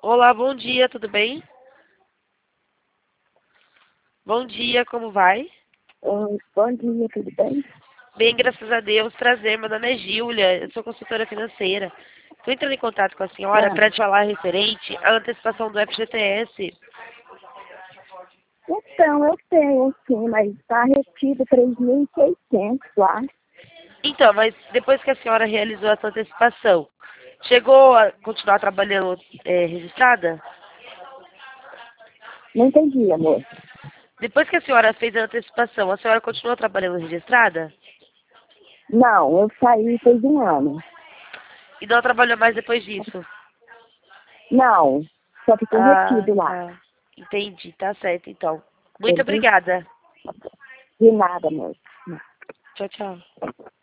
Olá, bom dia, tudo bem? Bom dia, como vai? Oi, bom dia, tudo bem? Bem, graças a Deus. Prazer, meu nome é Gíulia, eu sou consultora financeira. Estou entrando em contato com a senhora Ah, para te falar referente à antecipação do FGTS. então, eu tenho sim, mas está retido 3.600 lá. Então, mas depois que a senhora realizou essa antecipação, chegou a continuar trabalhando registrada? Não entendi, amor. Depois que a senhora fez a antecipação, a senhora continuou trabalhando registrada? Não, eu saí faz um ano. E não trabalhou mais depois disso? Não, só ficou Ah, retido lá. tá. Entendi, tá certo então. Muito Entendeu? obrigada. De nada, amor. Tchau, tchau.